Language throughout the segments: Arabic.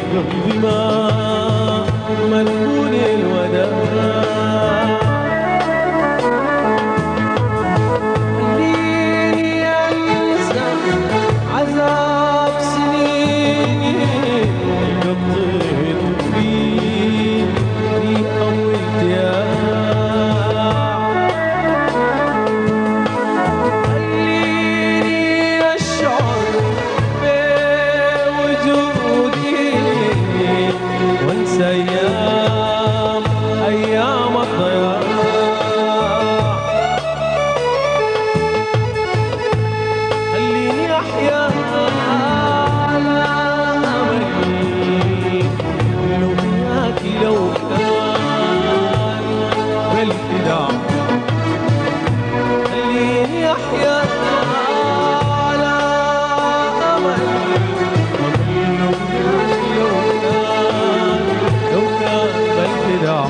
قلبي ما ملكون الوداع خليني أنسى عذاب سنيني قضيت فيه في أول ضياع خليني أشعر بوجودي وانسى أيام الضياع خليني أحيا على أملي لو حياتي لو كان بالفداء خليني أحيا على أملي لو كان بالفداء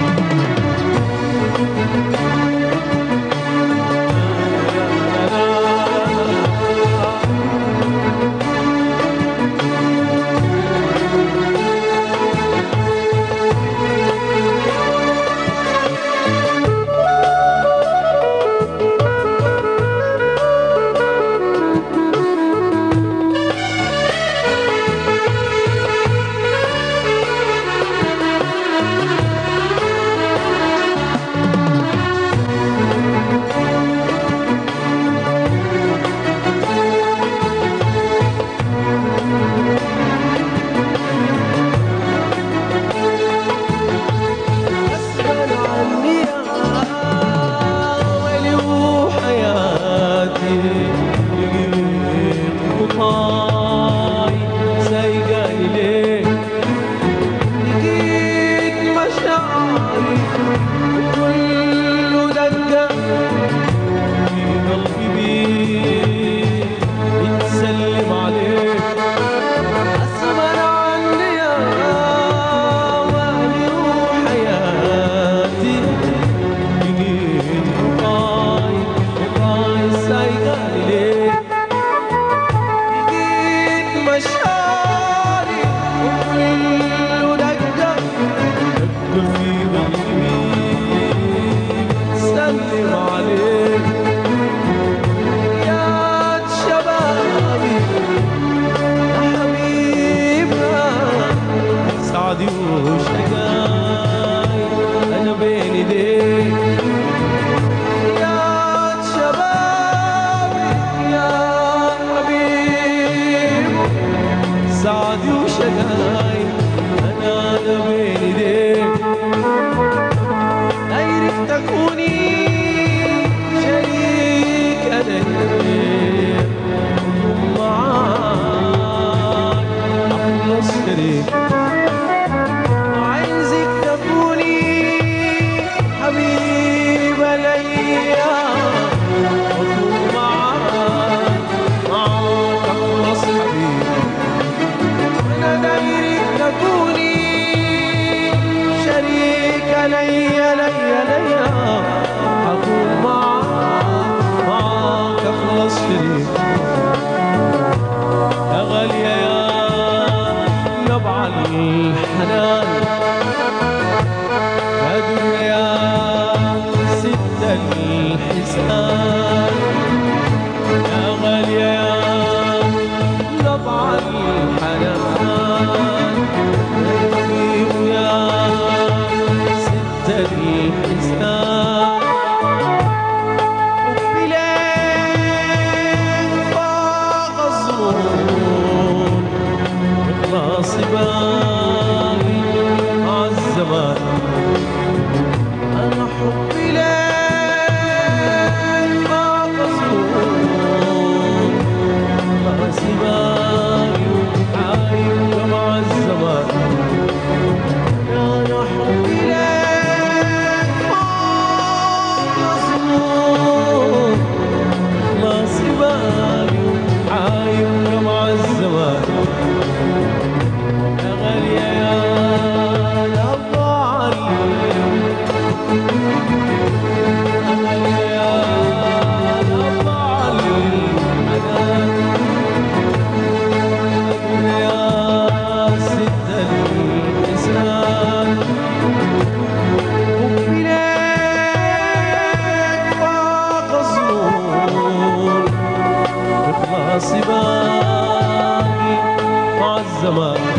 سعدي وشقاي أنا بين ايديك دايرك تكوني شريك أديك معاك أخلص شريك وعايزك تكوني حبيبة ليا وأكون معاك أخلص حبيب دايرك تكوني شريكة ليا أكون معاك أخلص شريك يا غالية يا نبع الحنان يا دنيا يا ست الحسان يا غالية يا نبع الحنان الإنسان وبلين فاق الظنون إخلاص بالي الإنسان وفي ليك فاق الظنون إخلاصي باقي مع الزمان